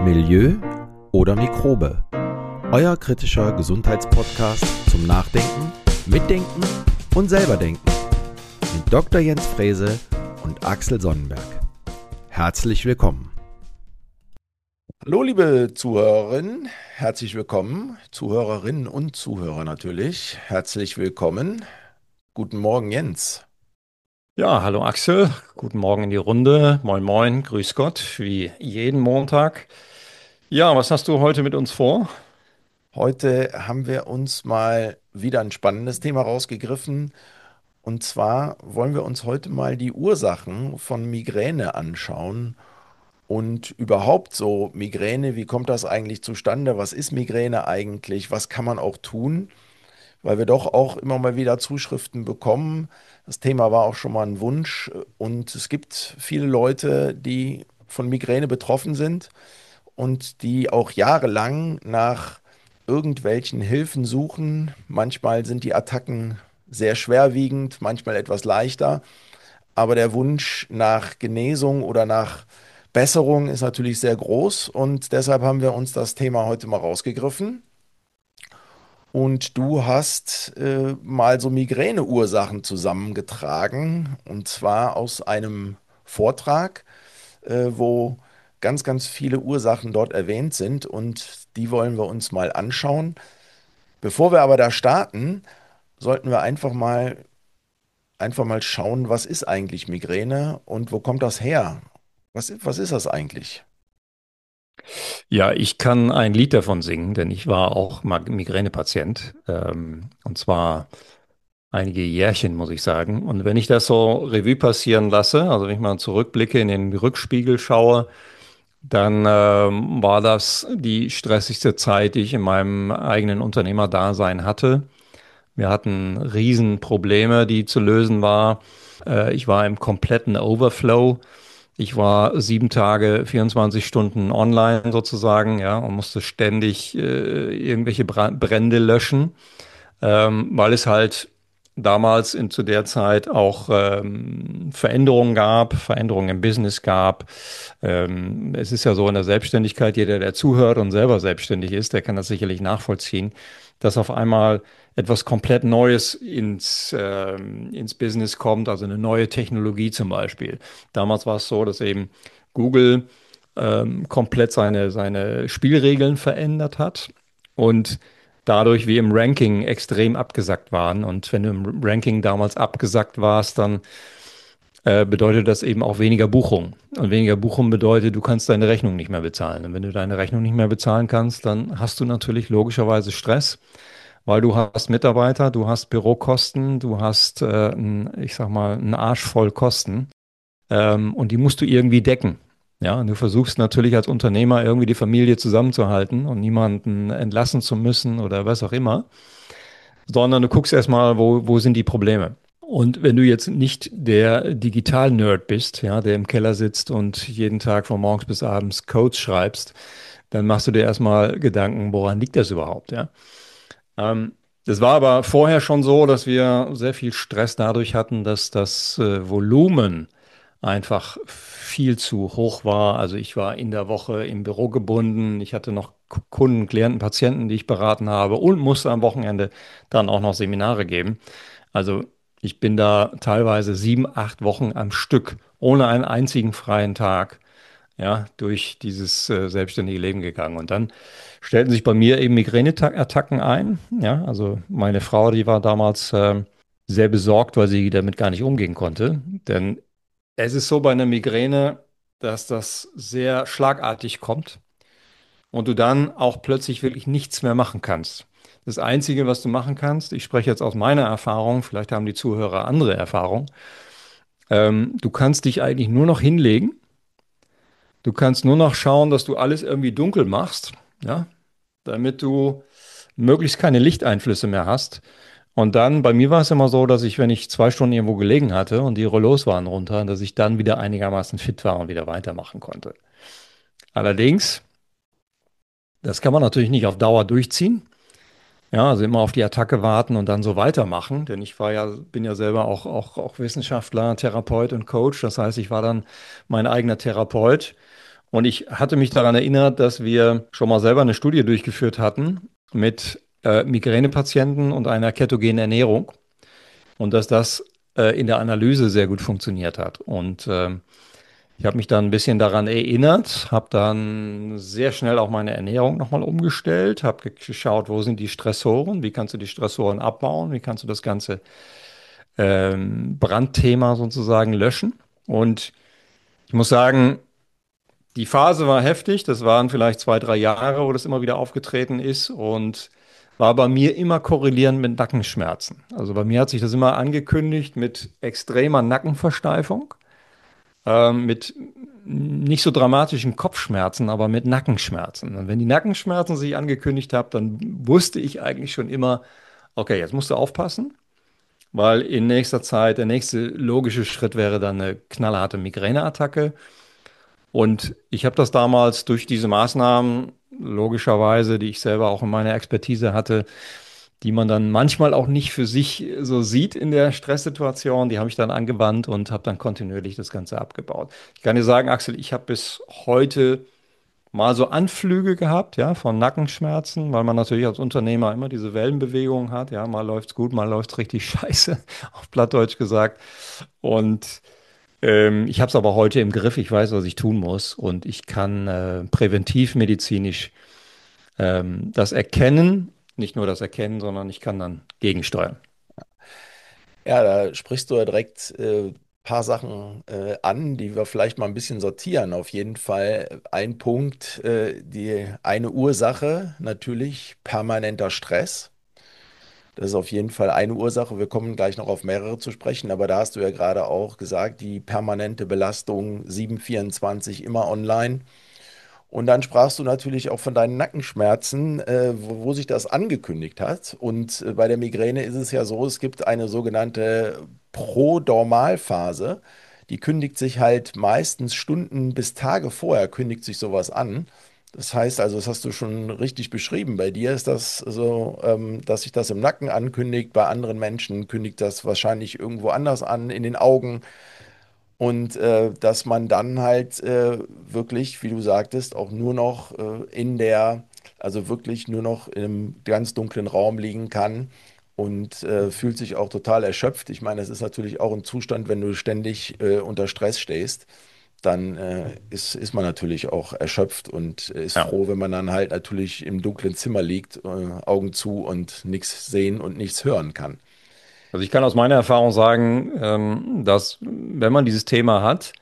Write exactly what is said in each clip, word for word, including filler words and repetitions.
Milieu oder Mikrobe? Euer kritischer Gesundheitspodcast zum Nachdenken, Mitdenken und selberdenken mit Doktor Jens Frese und Axel Sonnenberg. Herzlich willkommen. Hallo liebe Zuhörerinnen, herzlich willkommen, Zuhörerinnen und Zuhörer natürlich, herzlich willkommen. Guten Morgen Jens. Ja, hallo Axel, guten Morgen in die Runde, moin moin, grüß Gott, wie jeden Montag. Ja, was hast du heute mit uns vor? Heute haben wir uns mal wieder ein spannendes Thema rausgegriffen, und zwar wollen wir uns heute mal die Ursachen von Migräne anschauen und überhaupt so Migräne, wie kommt das eigentlich zustande, was ist Migräne eigentlich, was kann man auch tun? Weil wir doch auch immer mal wieder Zuschriften bekommen. Das Thema war auch schon mal ein Wunsch und es gibt viele Leute, die von Migräne betroffen sind und die auch jahrelang nach irgendwelchen Hilfen suchen. Manchmal sind die Attacken sehr schwerwiegend, manchmal etwas leichter, aber der Wunsch nach Genesung oder nach Besserung ist natürlich sehr groß und deshalb haben wir uns das Thema heute mal rausgegriffen. Und du hast äh, mal so Migräneursachen zusammengetragen, und zwar aus einem Vortrag, äh, wo ganz, ganz viele Ursachen dort erwähnt sind, und die wollen wir uns mal anschauen. Bevor wir aber da starten, sollten wir einfach mal, einfach mal schauen, was ist eigentlich Migräne und wo kommt das her? Was, was ist das eigentlich? Ja, ich kann ein Lied davon singen, denn ich war auch mal Migränepatient, ähm, und zwar einige Jährchen, muss ich sagen. Und wenn ich das so Revue passieren lasse, also wenn ich mal zurückblicke, in den Rückspiegel schaue, dann ähm, war das die stressigste Zeit, die ich in meinem eigenen Unternehmerdasein hatte. Wir hatten Riesenprobleme, die zu lösen war. Äh, ich war im kompletten Overflow. Ich war sieben Tage, vierundzwanzig Stunden online sozusagen, ja, und musste ständig äh, irgendwelche Bra Brände löschen, ähm, weil es halt damals in, zu der Zeit auch ähm, Veränderungen gab, Veränderungen im Business gab. Ähm, es ist ja so in der Selbstständigkeit, jeder, der zuhört und selber selbstständig ist, der kann das sicherlich nachvollziehen, dass auf einmal etwas komplett Neues ins, ähm, ins Business kommt, also eine neue Technologie zum Beispiel. Damals war es so, dass eben Google ähm, komplett seine, seine Spielregeln verändert hat und dadurch wir im Ranking extrem abgesackt waren. Und wenn du im Ranking damals abgesackt warst, dann äh, bedeutet das eben auch weniger Buchung. Und weniger Buchung bedeutet, du kannst deine Rechnung nicht mehr bezahlen. Und wenn du deine Rechnung nicht mehr bezahlen kannst, dann hast du natürlich logischerweise Stress, weil du hast Mitarbeiter, du hast Bürokosten, du hast, äh, ein, ich sag mal, einen Arsch voll Kosten, ähm, und die musst du irgendwie decken. Ja, und du versuchst natürlich als Unternehmer irgendwie die Familie zusammenzuhalten und niemanden entlassen zu müssen oder was auch immer, sondern du guckst erstmal, wo, wo sind die Probleme. Und wenn du jetzt nicht der Digital-Nerd bist, ja, der im Keller sitzt und jeden Tag von morgens bis abends Codes schreibst, dann machst du dir erstmal Gedanken, woran liegt das überhaupt, ja? Ähm, Das war aber vorher schon so, dass wir sehr viel Stress dadurch hatten, dass das äh, Volumen einfach viel zu hoch war. Also ich war in der Woche im Büro gebunden. Ich hatte noch K- Kunden, Klienten, Patienten, die ich beraten habe und musste am Wochenende dann auch noch Seminare geben. Also ich bin da teilweise sieben, acht Wochen am Stück ohne einen einzigen freien Tag, ja, durch dieses äh, selbstständige Leben gegangen. Und dann stellten sich bei mir eben Migräneattacken ein. Ja, also meine Frau, die war damals ähm, sehr besorgt, weil sie damit gar nicht umgehen konnte. Denn es ist so bei einer Migräne, dass das sehr schlagartig kommt und du dann auch plötzlich wirklich nichts mehr machen kannst. Das Einzige, was du machen kannst, ich spreche jetzt aus meiner Erfahrung, vielleicht haben die Zuhörer andere Erfahrungen, ähm, du kannst dich eigentlich nur noch hinlegen. Du kannst nur noch schauen, dass du alles irgendwie dunkel machst, ja, damit du möglichst keine Lichteinflüsse mehr hast. Und dann, bei mir war es immer so, dass ich, wenn ich zwei Stunden irgendwo gelegen hatte und die Rollos waren runter, dass ich dann wieder einigermaßen fit war und wieder weitermachen konnte. Allerdings, das kann man natürlich nicht auf Dauer durchziehen. Ja, also immer auf die Attacke warten und dann so weitermachen. Denn ich war ja, bin ja selber auch, auch, auch Wissenschaftler, Therapeut und Coach. Das heißt, ich war dann mein eigener Therapeut. Und ich hatte mich daran erinnert, dass wir schon mal selber eine Studie durchgeführt hatten mit äh, Migränepatienten und einer ketogenen Ernährung und dass das äh, in der Analyse sehr gut funktioniert hat. Und ähm, ich habe mich dann ein bisschen daran erinnert, habe dann sehr schnell auch meine Ernährung nochmal umgestellt, habe geschaut, wo sind die Stressoren, wie kannst du die Stressoren abbauen, wie kannst du das ganze ähm, Brandthema sozusagen löschen. Und ich muss sagen, die Phase war heftig, das waren vielleicht zwei, drei Jahre, wo das immer wieder aufgetreten ist und war bei mir immer korrelierend mit Nackenschmerzen. Also bei mir hat sich das immer angekündigt mit extremer Nackenversteifung, ähm, mit nicht so dramatischen Kopfschmerzen, aber mit Nackenschmerzen. Und wenn die Nackenschmerzen sich angekündigt haben, dann wusste ich eigentlich schon immer, okay, jetzt musst du aufpassen, weil in nächster Zeit der nächste logische Schritt wäre dann eine knallharte Migräneattacke. Und ich habe das damals durch diese Maßnahmen, logischerweise, die ich selber auch in meiner Expertise hatte, die man dann manchmal auch nicht für sich so sieht in der Stresssituation, die habe ich dann angewandt und habe dann kontinuierlich das Ganze abgebaut. Ich kann dir sagen, Axel, ich habe bis heute mal so Anflüge gehabt, ja, von Nackenschmerzen, weil man natürlich als Unternehmer immer diese Wellenbewegung hat, ja, mal läuft's gut, mal läuft's richtig scheiße, auf Plattdeutsch gesagt. Und ähm, ich habe es aber heute im Griff, ich weiß, was ich tun muss und ich kann äh, präventivmedizinisch ähm, das erkennen, nicht nur das Erkennen, sondern ich kann dann gegensteuern. Ja, da sprichst du ja direkt äh, paar Sachen äh, an, die wir vielleicht mal ein bisschen sortieren. Auf jeden Fall ein Punkt, äh, die eine Ursache natürlich permanenter Stress. Das ist auf jeden Fall eine Ursache. Wir kommen gleich noch auf mehrere zu sprechen, aber da hast du ja gerade auch gesagt, die permanente Belastung sieben vierundzwanzig immer online. Und dann sprachst du natürlich auch von deinen Nackenschmerzen, äh, wo, wo sich das angekündigt hat. Und äh, bei der Migräne ist es ja so, es gibt eine sogenannte Prodormalphase. Die kündigt sich halt meistens Stunden bis Tage vorher, kündigt sich sowas an. Das heißt also, das hast du schon richtig beschrieben. Bei dir ist das so, ähm, dass sich das im Nacken ankündigt. Bei anderen Menschen kündigt das wahrscheinlich irgendwo anders an, in den Augen. Und äh, dass man dann halt äh, wirklich, wie du sagtest, auch nur noch äh, in der, also wirklich nur noch in einem ganz dunklen Raum liegen kann und äh, fühlt sich auch total erschöpft. Ich meine, das ist natürlich auch ein Zustand, wenn du ständig äh, unter Stress stehst, dann äh, ist, ist man natürlich auch erschöpft und ist Ja. froh, wenn man dann halt natürlich im dunklen Zimmer liegt, äh, Augen zu und nichts sehen und nichts hören kann. Also ich kann aus meiner Erfahrung sagen, ähm, dass wenn man dieses Thema hat,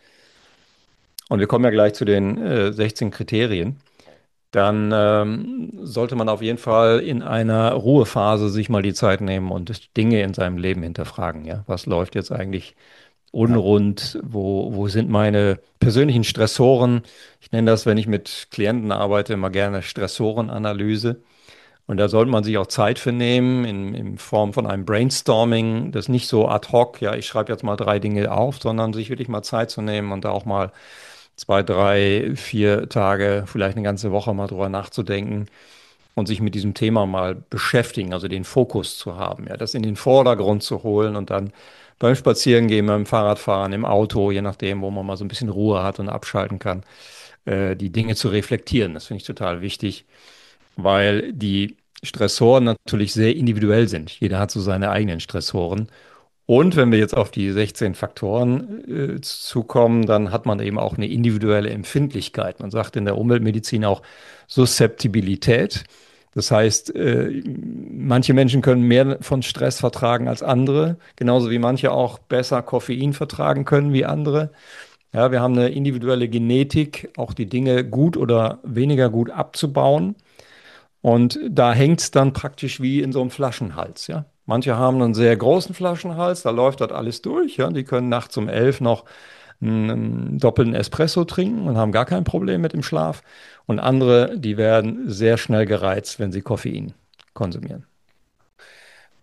und wir kommen ja gleich zu den äh, sechzehn Kriterien, dann ähm, sollte man auf jeden Fall in einer Ruhephase sich mal die Zeit nehmen und Dinge in seinem Leben hinterfragen. Ja, was läuft jetzt eigentlich Ja. unrund? Wo, wo sind meine persönlichen Stressoren? Ich nenne das, wenn ich mit Klienten arbeite, immer gerne Stressorenanalyse. Und da sollte man sich auch Zeit für nehmen, in, in Form von einem Brainstorming, das nicht so ad hoc, ja, ich schreibe jetzt mal drei Dinge auf, sondern sich wirklich mal Zeit zu nehmen und da auch mal zwei, drei, vier Tage, vielleicht eine ganze Woche mal drüber nachzudenken und sich mit diesem Thema mal beschäftigen, also den Fokus zu haben, ja, das in den Vordergrund zu holen und dann beim Spazierengehen, beim Fahrradfahren, im Auto, je nachdem, wo man mal so ein bisschen Ruhe hat und abschalten kann, äh, die Dinge zu reflektieren. Das finde ich total wichtig, weil die Stressoren natürlich sehr individuell sind. Jeder hat so seine eigenen Stressoren. Und wenn wir jetzt auf die sechzehn Faktoren äh, zukommen, dann hat man eben auch eine individuelle Empfindlichkeit. Man sagt in der Umweltmedizin auch Suszeptibilität. Das heißt, äh, manche Menschen können mehr von Stress vertragen als andere, genauso wie manche auch besser Koffein vertragen können wie andere. Ja, wir haben eine individuelle Genetik, auch die Dinge gut oder weniger gut abzubauen. Und da hängt es dann praktisch wie in so einem Flaschenhals, ja. Manche haben einen sehr großen Flaschenhals, da läuft das alles durch, ja. Die können nachts um elf noch einen, einen doppelten Espresso trinken und haben gar kein Problem mit dem Schlaf. Und andere, die werden sehr schnell gereizt, wenn sie Koffein konsumieren.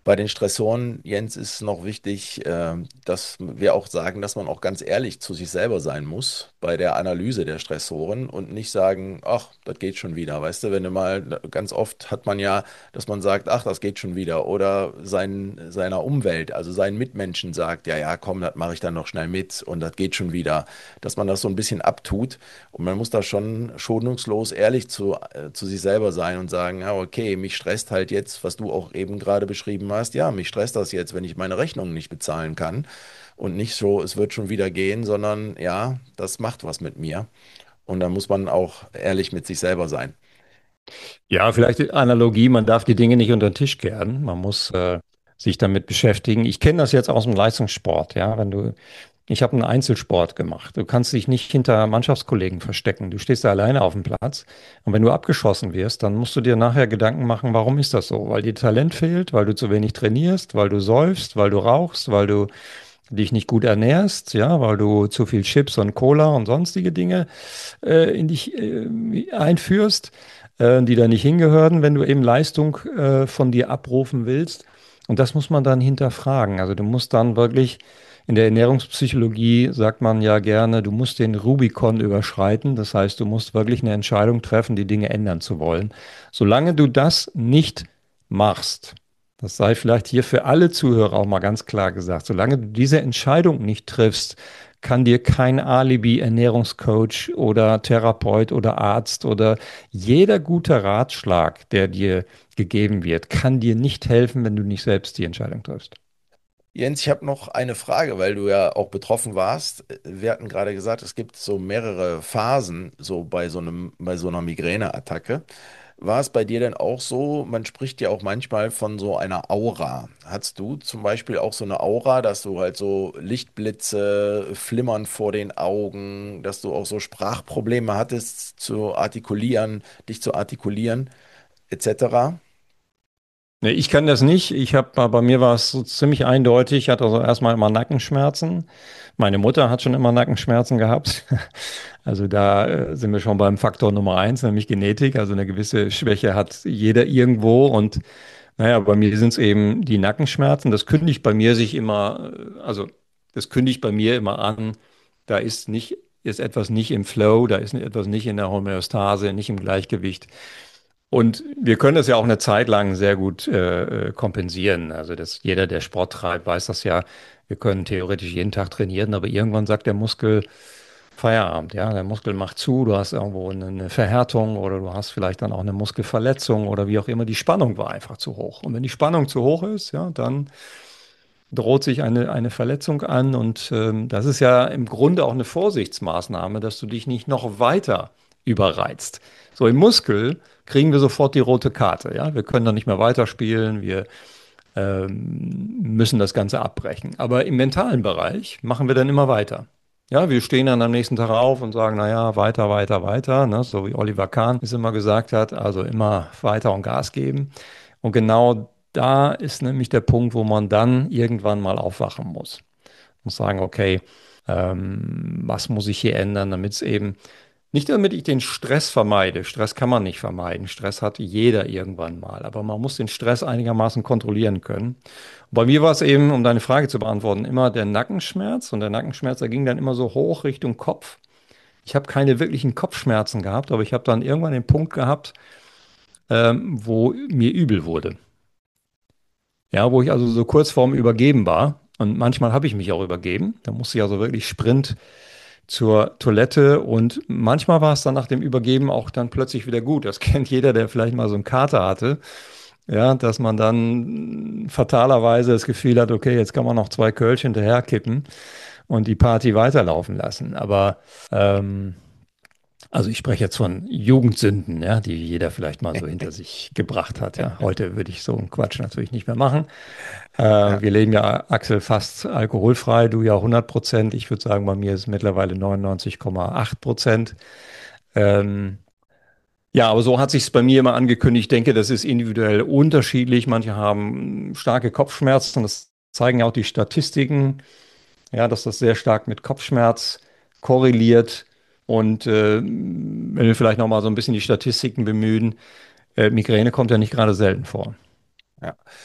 bei den Stressoren, Jens, ist noch wichtig, äh, dass wir auch sagen, dass man auch ganz ehrlich zu sich selber sein muss bei der Analyse der Stressoren und nicht sagen, ach, das geht schon wieder. Weißt du, wenn du mal, ganz oft hat man ja, dass man sagt, ach, das geht schon wieder. Oder sein, seiner Umwelt, also seinen Mitmenschen sagt, ja, ja, komm, das mache ich dann noch schnell mit und das geht schon wieder. Dass man das so ein bisschen abtut. Und man muss da schon schonungslos ehrlich zu, äh, zu sich selber sein und sagen, ja, okay, mich stresst halt jetzt, was du auch eben gerade beschrieben hast, ja, mich stresst das jetzt, wenn ich meine Rechnungen nicht bezahlen kann. Und nicht so, es wird schon wieder gehen, sondern ja, das macht was mit mir. Und da muss man auch ehrlich mit sich selber sein. Ja, vielleicht die Analogie, man darf die Dinge nicht unter den Tisch kehren. Man muss äh, sich damit beschäftigen. Ich kenne das jetzt aus dem Leistungssport, ja, wenn du, ich habe einen Einzelsport gemacht. Du kannst dich nicht hinter Mannschaftskollegen verstecken. Du stehst da alleine auf dem Platz. Und wenn du abgeschossen wirst, dann musst du dir nachher Gedanken machen, warum ist das so? Weil dir Talent fehlt, weil du zu wenig trainierst, weil du säufst, weil du rauchst, weil du dich nicht gut ernährst, ja, weil du zu viel Chips und Cola und sonstige Dinge äh, in dich äh, einführst, äh, die da nicht hingehören, wenn du eben Leistung äh, von dir abrufen willst. Und das muss man dann hinterfragen. Also du musst dann wirklich, in der Ernährungspsychologie sagt man ja gerne, du musst den Rubikon überschreiten. Das heißt, du musst wirklich eine Entscheidung treffen, die Dinge ändern zu wollen. Solange du das nicht machst, das sei vielleicht hier für alle Zuhörer auch mal ganz klar gesagt. Solange du diese Entscheidung nicht triffst, kann dir kein Alibi, Ernährungscoach oder Therapeut oder Arzt oder jeder gute Ratschlag, der dir gegeben wird, kann dir nicht helfen, wenn du nicht selbst die Entscheidung triffst. Jens, ich habe noch eine Frage, weil du ja auch betroffen warst. Wir hatten gerade gesagt, es gibt so mehrere Phasen so bei so einem, bei so einer Migräneattacke. War es bei dir denn auch so? Man spricht ja auch manchmal von so einer Aura. Hattest du zum Beispiel auch so eine Aura, dass du halt so Lichtblitze, Flimmern vor den Augen, dass du auch so Sprachprobleme hattest zu artikulieren, dich zu artikulieren, et cetera? Nee, ich kann das nicht. Ich habe, bei mir war es so ziemlich eindeutig. Ich hatte also erstmal immer Nackenschmerzen. Meine Mutter hat schon immer Nackenschmerzen gehabt. Also da äh, sind wir schon beim Faktor Nummer eins, nämlich Genetik. Also eine gewisse Schwäche hat jeder irgendwo. Und naja, bei mir sind es eben die Nackenschmerzen. Das kündigt bei mir sich immer, äh, also das kündigt bei mir immer an. Da ist nicht, ist etwas nicht im Flow, da ist etwas nicht in der Homöostase, nicht im Gleichgewicht. Und wir können das ja auch eine Zeit lang sehr gut äh, äh, kompensieren. Also das, jeder, der Sport treibt, weiß das ja. Wir können theoretisch jeden Tag trainieren, aber irgendwann sagt der Muskel Feierabend. Ja, der Muskel macht zu, du hast irgendwo eine, eine Verhärtung oder du hast vielleicht dann auch eine Muskelverletzung oder wie auch immer. Die Spannung war einfach zu hoch. Und wenn die Spannung zu hoch ist, ja, dann droht sich eine, eine Verletzung an. Und ähm, das ist ja im Grunde auch eine Vorsichtsmaßnahme, dass du dich nicht noch weiter überreizt. So im Muskel kriegen wir sofort die rote Karte. Ja? Wir können dann nicht mehr weiterspielen, wir ähm, müssen das Ganze abbrechen. Aber im mentalen Bereich machen wir dann immer weiter. Ja, wir stehen dann am nächsten Tag auf und sagen, naja, weiter, weiter, weiter, ne? So wie Oliver Kahn es immer gesagt hat, also immer weiter und Gas geben. Und genau da ist nämlich der Punkt, wo man dann irgendwann mal aufwachen muss. Muss sagen, okay, ähm, was muss ich hier ändern, damit es eben nicht, damit ich den Stress vermeide. Stress kann man nicht vermeiden. Stress hat jeder irgendwann mal. Aber man muss den Stress einigermaßen kontrollieren können. Bei mir war es eben, um deine Frage zu beantworten, immer der Nackenschmerz. Und der Nackenschmerz, der ging dann immer so hoch Richtung Kopf. Ich habe keine wirklichen Kopfschmerzen gehabt, aber ich habe dann irgendwann den Punkt gehabt, ähm, wo mir übel wurde. Ja, wo ich also so kurz vorm Übergeben war. Und manchmal habe ich mich auch übergeben. Da musste ich also wirklich Sprint zur Toilette und manchmal war es dann nach dem Übergeben auch dann plötzlich wieder gut. Das kennt jeder, der vielleicht mal so einen Kater hatte. Ja, dass man dann fatalerweise das Gefühl hat, okay, jetzt kann man noch zwei Kölsch hinterher kippen und die Party weiterlaufen lassen. Aber ähm, also ich spreche jetzt von Jugendsünden, ja, die jeder vielleicht mal so hinter sich gebracht hat. Ja, heute würde ich so einen Quatsch natürlich nicht mehr machen. Äh, Ja. wir leben ja, Axel, fast alkoholfrei, du ja hundert Prozent. Ich würde sagen, bei mir ist es mittlerweile neunundneunzig Komma acht Prozent. Ähm, ja, aber so hat sich es bei mir immer angekündigt. Ich denke, das ist individuell unterschiedlich. Manche haben starke Kopfschmerzen. Das zeigen ja auch die Statistiken, ja, dass das sehr stark mit Kopfschmerz korreliert. Und äh, wenn wir vielleicht noch mal so ein bisschen die Statistiken bemühen, äh, Migräne kommt ja nicht gerade selten vor. Ja.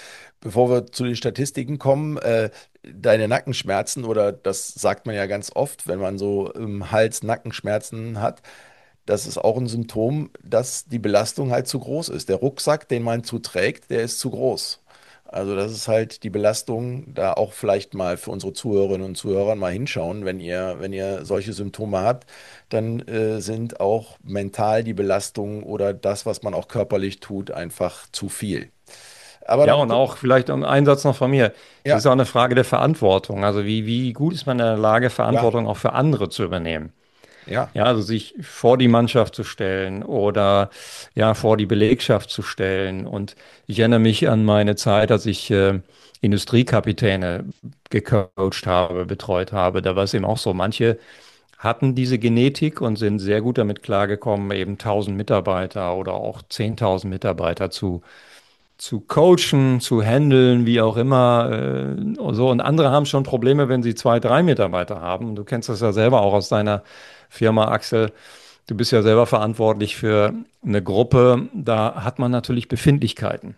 Bevor wir zu den Statistiken kommen, äh, deine Nackenschmerzen, oder das sagt man ja ganz oft, wenn man so im Hals Nackenschmerzen hat, das ist auch ein Symptom, dass die Belastung halt zu groß ist. Der Rucksack, den man zuträgt, der ist zu groß. Also das ist halt die Belastung, da auch vielleicht mal für unsere Zuhörerinnen und Zuhörer mal hinschauen, wenn ihr, wenn ihr solche Symptome habt, dann äh, sind auch mental die Belastung oder das, was man auch körperlich tut, einfach zu viel. Aber Ja, dann und guck, auch vielleicht ein Einsatz noch von mir. Es ja, ist auch eine Frage der Verantwortung. Also wie, wie gut ist man in der Lage, klar, Verantwortung auch für andere zu übernehmen? ja. Ja, also sich vor die Mannschaft zu stellen oder ja, vor die Belegschaft zu stellen. Und ich erinnere mich an meine Zeit, als ich äh, Industriekapitäne gecoacht habe, betreut habe. Da war es eben auch so, manche hatten diese Genetik und sind sehr gut damit klargekommen, eben tausend Mitarbeiter oder auch zehntausend Mitarbeiter zu zu coachen, zu handeln, wie auch immer. Äh, und so. Und andere haben schon Probleme, wenn sie zwei, drei Mitarbeiter haben. Du kennst das ja selber auch aus deiner Firma, Axel. Du bist ja selber verantwortlich für eine Gruppe. Da hat man natürlich Befindlichkeiten.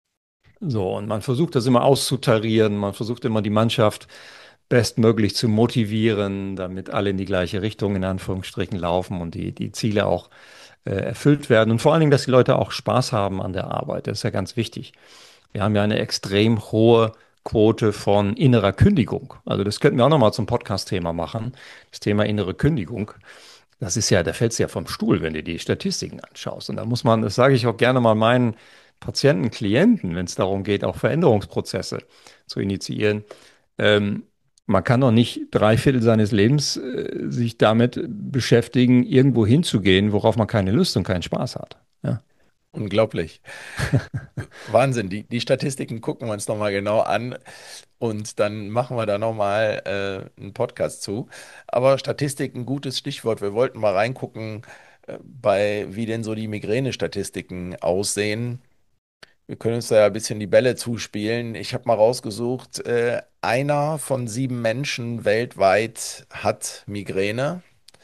So, und man versucht das immer auszutarieren. Man versucht immer die Mannschaft bestmöglich zu motivieren, damit alle in die gleiche Richtung in Anführungsstrichen laufen und die, die Ziele auch äh, erfüllt werden. Und vor allen Dingen, dass die Leute auch Spaß haben an der Arbeit. Das ist ja ganz wichtig. Wir haben ja eine extrem hohe Quote von innerer Kündigung. Also das könnten wir auch nochmal zum Podcast-Thema machen. Das Thema innere Kündigung. Das ist ja, da fällst du ja vom Stuhl, wenn du die Statistiken anschaust. Und da muss man, das sage ich auch gerne mal meinen Patienten, Klienten, wenn es darum geht, auch Veränderungsprozesse zu initiieren. Ähm, Man kann doch nicht drei Viertel seines Lebens äh, sich damit beschäftigen, irgendwo hinzugehen, worauf man keine Lust und keinen Spaß hat. Ja. Unglaublich. Wahnsinn. Die, die Statistiken gucken wir uns nochmal genau an und dann machen wir da nochmal äh, einen Podcast zu. Aber Statistik, ein gutes Stichwort. Wir wollten mal reingucken, äh, bei wie denn so die Migräne-Statistiken aussehen. Wir können uns da ja ein bisschen die Bälle zuspielen. Ich habe mal rausgesucht, äh, einer von sieben Menschen weltweit hat Migräne.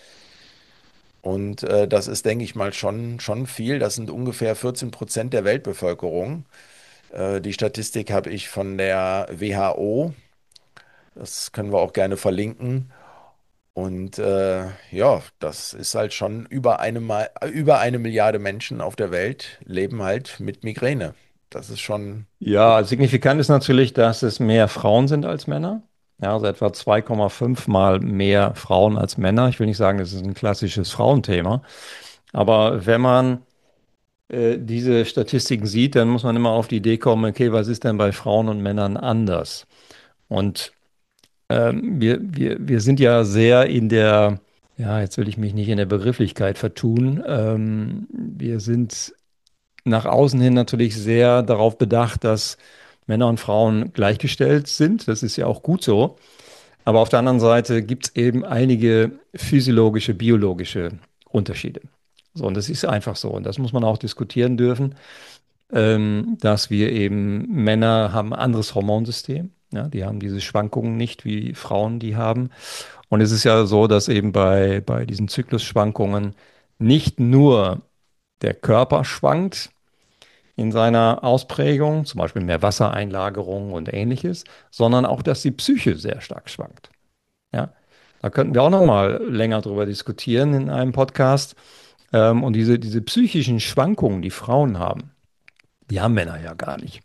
Und äh, das ist, denke ich mal, schon, schon viel. Das sind ungefähr vierzehn Prozent der Weltbevölkerung. Äh, die Statistik habe ich von der W H O. Das können wir auch gerne verlinken. Und äh, ja, das ist halt schon über eine, Ma über eine Milliarde Menschen auf der Welt leben halt mit Migräne. Das ist schon, Ja, signifikant ist natürlich, dass es mehr Frauen sind als Männer. Ja, also etwa zwei Komma fünf Mal mehr Frauen als Männer. Ich will nicht sagen, das ist ein klassisches Frauenthema. Aber wenn man äh, diese Statistiken sieht, dann muss man immer auf die Idee kommen, okay, was ist denn bei Frauen und Männern anders? Und ähm, wir, wir, wir sind ja sehr in der, ja, jetzt will ich mich nicht in der Begrifflichkeit vertun. Ähm, wir sind nach außen hin natürlich sehr darauf bedacht, dass Männer und Frauen gleichgestellt sind. Das ist ja auch gut so. Aber auf der anderen Seite gibt es eben einige physiologische, biologische Unterschiede. So, und das ist einfach so. Und das muss man auch diskutieren dürfen, ähm, dass wir eben, Männer haben ein anderes Hormonsystem. Ja, die haben diese Schwankungen nicht, wie Frauen die haben. Und es ist ja so, dass eben bei, bei diesen Zyklusschwankungen nicht nur der Körper schwankt, in seiner Ausprägung, zum Beispiel mehr Wassereinlagerung und ähnliches, sondern auch, dass die Psyche sehr stark schwankt. Ja, da könnten wir auch noch mal länger drüber diskutieren in einem Podcast. Ähm, und diese, diese psychischen Schwankungen, die Frauen haben, die haben Männer ja gar nicht.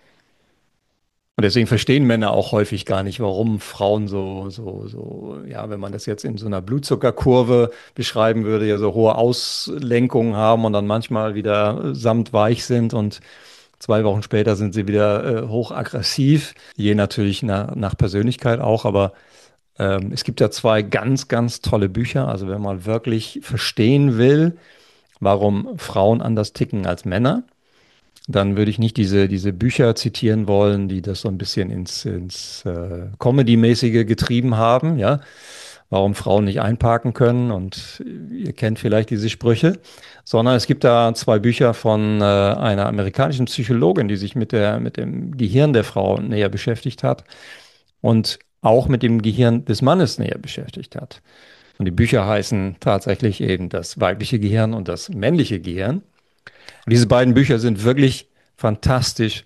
Und deswegen verstehen Männer auch häufig gar nicht, warum Frauen so, so, so, ja, wenn man das jetzt in so einer Blutzuckerkurve beschreiben würde, ja so hohe Auslenkungen haben und dann manchmal wieder samtweich sind und zwei Wochen später sind sie wieder äh, hochaggressiv, je natürlich nach, nach Persönlichkeit auch, aber ähm, es gibt ja zwei ganz, ganz tolle Bücher, also wenn man wirklich verstehen will, warum Frauen anders ticken als Männer, dann würde ich nicht diese, diese Bücher zitieren wollen, die das so ein bisschen ins, ins äh, Comedy-mäßige getrieben haben, ja. Warum Frauen nicht einparken können und ihr kennt vielleicht diese Sprüche, sondern es gibt da zwei Bücher von äh, einer amerikanischen Psychologin, die sich mit der, mit dem Gehirn der Frau näher beschäftigt hat und auch mit dem Gehirn des Mannes näher beschäftigt hat. Und die Bücher heißen tatsächlich eben das weibliche Gehirn und das männliche Gehirn. Und diese beiden Bücher sind wirklich fantastisch,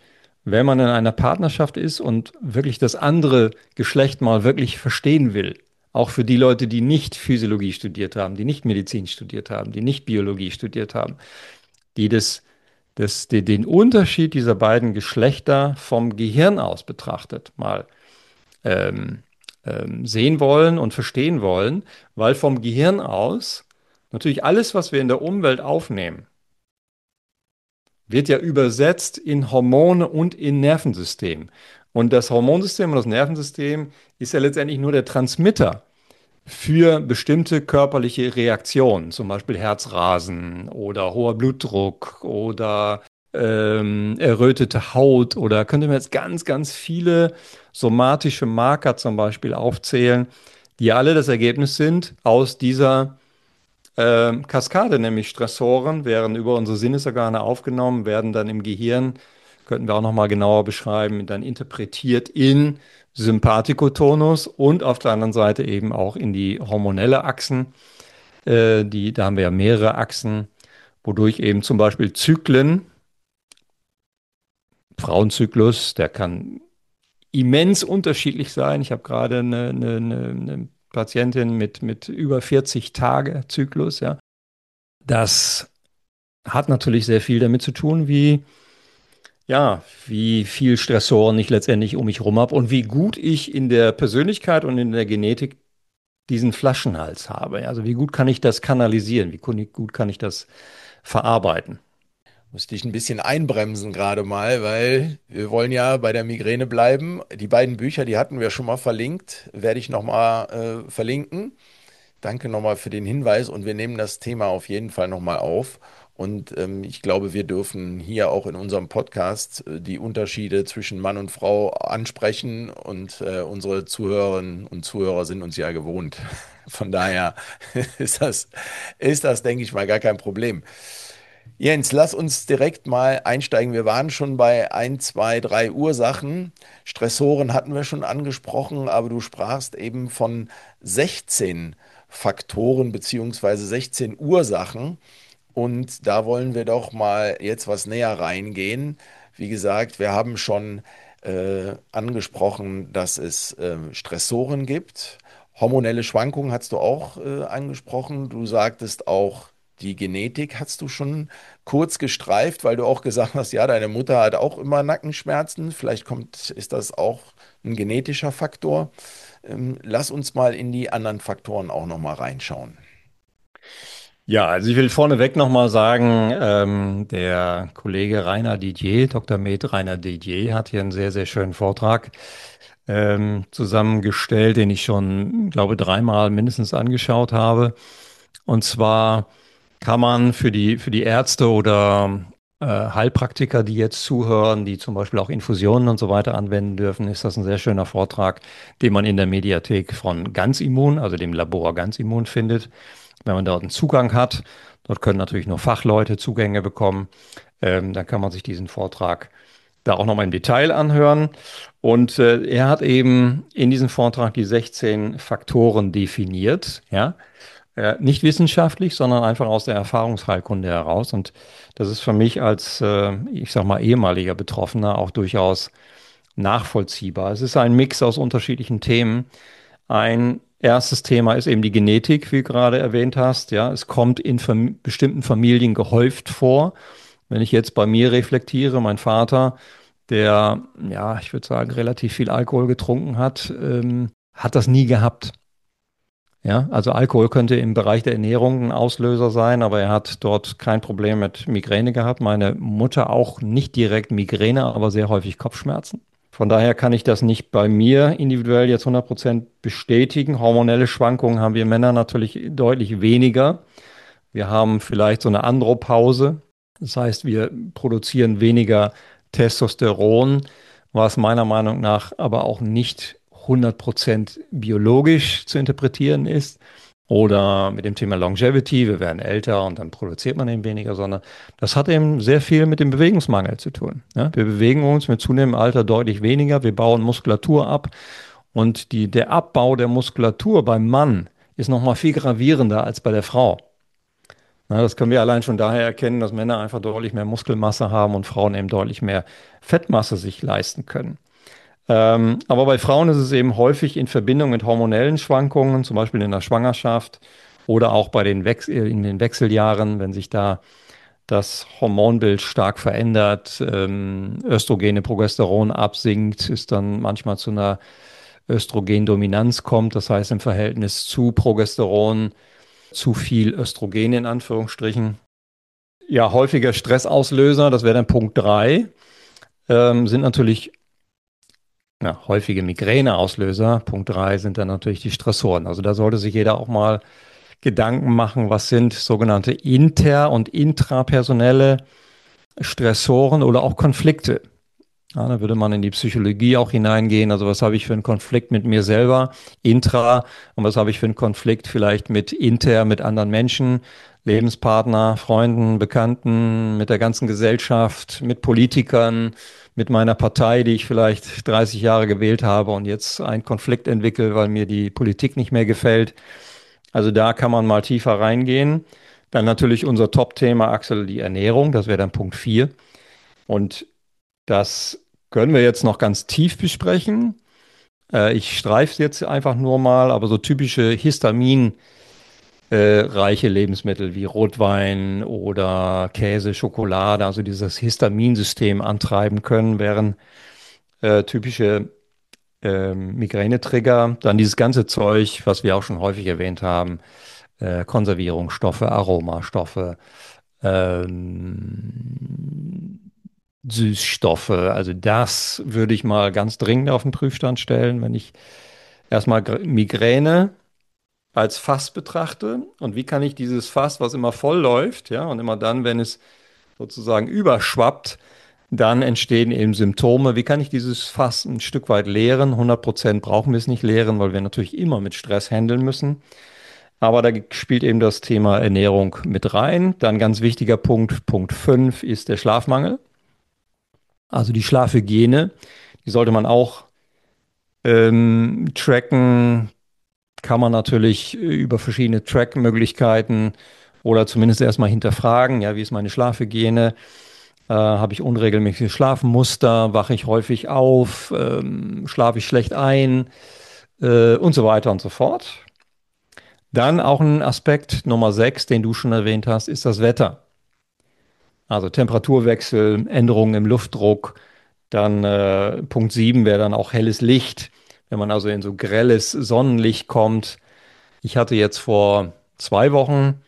wenn man in einer Partnerschaft ist und wirklich das andere Geschlecht mal wirklich verstehen will. Auch für die Leute, die nicht Physiologie studiert haben, die nicht Medizin studiert haben, die nicht Biologie studiert haben, die das, das, die, den Unterschied dieser beiden Geschlechter vom Gehirn aus betrachtet, mal ähm, ähm, sehen wollen und verstehen wollen, weil vom Gehirn aus natürlich alles, was wir in der Umwelt aufnehmen, wird ja übersetzt in Hormone und in Nervensystem. Und das Hormonsystem und das Nervensystem ist ja letztendlich nur der Transmitter für bestimmte körperliche Reaktionen, zum Beispiel Herzrasen oder hoher Blutdruck oder ähm, errötete Haut oder könnte man jetzt ganz, ganz viele somatische Marker zum Beispiel aufzählen, die alle das Ergebnis sind aus dieser ähm, Kaskade, nämlich Stressoren, werden über unsere Sinnesorgane aufgenommen, werden dann im Gehirn, könnten wir auch nochmal genauer beschreiben, dann interpretiert in Sympathikotonus und auf der anderen Seite eben auch in die hormonelle Achsen. Äh, die, da haben wir ja mehrere Achsen, wodurch eben zum Beispiel Zyklen, Frauenzyklus, der kann immens unterschiedlich sein. Ich habe gerade eine, eine, eine, eine Patientin mit, mit über vierzig Tage Zyklus, ja. Das hat natürlich sehr viel damit zu tun, wie, ja, wie viel Stressoren ich letztendlich um mich herum habe und wie gut ich in der Persönlichkeit und in der Genetik diesen Flaschenhals habe. Also wie gut kann ich das kanalisieren, wie gut kann ich das verarbeiten. Musste ich ein bisschen einbremsen gerade mal, weil wir wollen ja bei der Migräne bleiben. Die beiden Bücher, die hatten wir schon mal verlinkt, werde ich nochmal äh, verlinken. Danke nochmal für den Hinweis und wir nehmen das Thema auf jeden Fall nochmal auf. Und ähm, ich glaube, wir dürfen hier auch in unserem Podcast äh, die Unterschiede zwischen Mann und Frau ansprechen und äh, unsere Zuhörerinnen und Zuhörer sind uns ja gewohnt. Von daher ist das, ist das, denke ich mal, gar kein Problem. Jens, lass uns direkt mal einsteigen. Wir waren schon bei ein, zwei, drei Ursachen. Stressoren hatten wir schon angesprochen, aber du sprachst eben von sechzehn Faktoren beziehungsweise sechzehn Ursachen. Und da wollen wir doch mal jetzt was näher reingehen. Wie gesagt, wir haben schon äh, angesprochen, dass es äh, Stressoren gibt. Hormonelle Schwankungen hast du auch äh, angesprochen. Du sagtest auch, die Genetik hast du schon kurz gestreift, weil du auch gesagt hast, ja, deine Mutter hat auch immer Nackenschmerzen. Vielleicht kommt, ist das auch ein genetischer Faktor. Ähm, lass uns mal in die anderen Faktoren auch noch mal reinschauen. Ja, also ich will vorneweg nochmal sagen, ähm, der Kollege Rainer Didier, Doktor Med Rainer Didier, hat hier einen sehr, sehr schönen Vortrag ähm, zusammengestellt, den ich schon, glaube dreimal mindestens angeschaut habe. Und zwar kann man für die, für die Ärzte oder äh, Heilpraktiker, die jetzt zuhören, die zum Beispiel auch Infusionen und so weiter anwenden dürfen, ist das ein sehr schöner Vortrag, den man in der Mediathek von Ganzimmun, also dem Labor Ganzimmun, findet. Wenn man dort einen Zugang hat, dort können natürlich nur Fachleute Zugänge bekommen, ähm, dann kann man sich diesen Vortrag da auch nochmal im Detail anhören. Und äh, er hat eben in diesem Vortrag die sechzehn Faktoren definiert, ja. Äh, nicht wissenschaftlich, sondern einfach aus der Erfahrungsheilkunde heraus. Und das ist für mich als, äh, ich sag mal, ehemaliger Betroffener auch durchaus nachvollziehbar. Es ist ein Mix aus unterschiedlichen Themen. Ein erstes Thema ist eben die Genetik, wie du gerade erwähnt hast. Ja, es kommt in Fam bestimmten Familien gehäuft vor. Wenn ich jetzt bei mir reflektiere, mein Vater, der, ja, ich würde sagen, relativ viel Alkohol getrunken hat, ähm, hat das nie gehabt. Ja, also Alkohol könnte im Bereich der Ernährung ein Auslöser sein, aber er hat dort kein Problem mit Migräne gehabt. Meine Mutter auch nicht direkt Migräne, aber sehr häufig Kopfschmerzen. Von daher kann ich das nicht bei mir individuell jetzt hundert Prozent bestätigen. Hormonelle Schwankungen haben wir Männer natürlich deutlich weniger. Wir haben vielleicht so eine Andropause. Das heißt, wir produzieren weniger Testosteron, was meiner Meinung nach aber auch nicht hundert Prozent biologisch zu interpretieren ist. Oder mit dem Thema Longevity, wir werden älter und dann produziert man eben weniger, sondern das hat eben sehr viel mit dem Bewegungsmangel zu tun. Ja, wir bewegen uns mit zunehmendem Alter deutlich weniger, wir bauen Muskulatur ab und die, der Abbau der Muskulatur beim Mann ist nochmal viel gravierender als bei der Frau. Na, das können wir allein schon daher erkennen, dass Männer einfach deutlich mehr Muskelmasse haben und Frauen eben deutlich mehr Fettmasse sich leisten können. Ähm, aber bei Frauen ist es eben häufig in Verbindung mit hormonellen Schwankungen, zum Beispiel in der Schwangerschaft oder auch bei den Wech in den Wechseljahren, wenn sich da das Hormonbild stark verändert, ähm, Östrogene, Progesteron absinkt, es dann manchmal zu einer Östrogendominanz kommt, das heißt im Verhältnis zu Progesteron zu viel Östrogen in Anführungsstrichen. Ja, häufiger Stressauslöser, das wäre dann Punkt drei, ähm, sind natürlich ja, häufige Migräneauslöser. Punkt drei sind dann natürlich die Stressoren. Also da sollte sich jeder auch mal Gedanken machen, was sind sogenannte inter- und intrapersonelle Stressoren oder auch Konflikte. Ja, da würde man in die Psychologie auch hineingehen. Also was habe ich für einen Konflikt mit mir selber, intra, und was habe ich für einen Konflikt vielleicht mit inter, mit anderen Menschen, Lebenspartner, Freunden, Bekannten, mit der ganzen Gesellschaft, mit Politikern, mit meiner Partei, die ich vielleicht dreißig Jahre gewählt habe und jetzt einen Konflikt entwickle, weil mir die Politik nicht mehr gefällt. Also da kann man mal tiefer reingehen. Dann natürlich unser Top-Thema, Axel, die Ernährung. Das wäre dann Punkt vier. Und das können wir jetzt noch ganz tief besprechen. Äh, ich streife es jetzt einfach nur mal, aber so typische histaminreiche Lebensmittel wie Rotwein oder Käse, Schokolade, also dieses Histaminsystem antreiben können, wären äh, typische ähm, Migränetrigger. Dann dieses ganze Zeug, was wir auch schon häufig erwähnt haben, äh, Konservierungsstoffe, Aromastoffe, ähm, Süßstoffe. Also das würde ich mal ganz dringend auf den Prüfstand stellen, wenn ich erstmal Gr- Migräne als Fass betrachte. Und wie kann ich dieses Fass, was immer voll läuft, ja, und immer dann, wenn es sozusagen überschwappt, dann entstehen eben Symptome. Wie kann ich dieses Fass ein Stück weit leeren? hundert Prozent brauchen wir es nicht leeren, weil wir natürlich immer mit Stress handeln müssen. Aber da spielt eben das Thema Ernährung mit rein. Dann ganz wichtiger Punkt, Punkt fünf ist der Schlafmangel. Also die Schlafhygiene, die sollte man auch ähm, tracken. Kann man natürlich äh, über verschiedene Track-Möglichkeiten oder zumindest erstmal hinterfragen, ja, wie ist meine Schlafhygiene? Äh, habe ich unregelmäßige Schlafmuster? Wache ich häufig auf? Ähm, schlafe ich schlecht ein? Äh, und so weiter und so fort. Dann auch ein Aspekt Nummer sechs, den du schon erwähnt hast, ist das Wetter. Also Temperaturwechsel, Änderungen im Luftdruck. Dann äh, Punkt sieben wäre dann auch helles Licht. Wenn man also in so grelles Sonnenlicht kommt. Ich hatte jetzt vor zwei Wochen,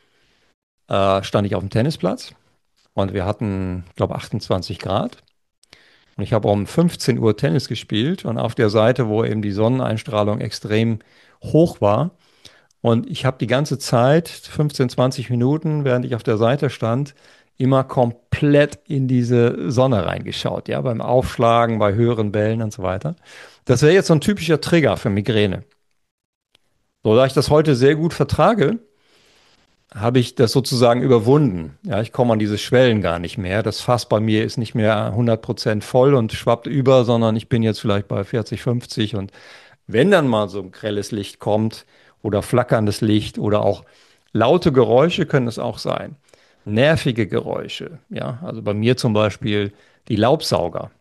äh, stand ich auf dem Tennisplatz und wir hatten, ich glaube, achtundzwanzig Grad. Und ich habe um fünfzehn Uhr Tennis gespielt und auf der Seite, wo eben die Sonneneinstrahlung extrem hoch war. Und ich habe die ganze Zeit, fünfzehn, zwanzig Minuten, während ich auf der Seite stand, immer komplett in diese Sonne reingeschaut, ja, beim Aufschlagen, bei höheren Bällen und so weiter. Das wäre jetzt so ein typischer Trigger für Migräne. So, da ich das heute sehr gut vertrage, habe ich das sozusagen überwunden. Ja, ich komme an diese Schwellen gar nicht mehr. Das Fass bei mir ist nicht mehr hundert Prozent voll und schwappt über, sondern ich bin jetzt vielleicht bei vierzig, fünfzig. Und wenn dann mal so ein grelles Licht kommt oder flackerndes Licht oder auch laute Geräusche können es auch sein. Nervige Geräusche. Ja, also bei mir zum Beispiel die Laubsauger,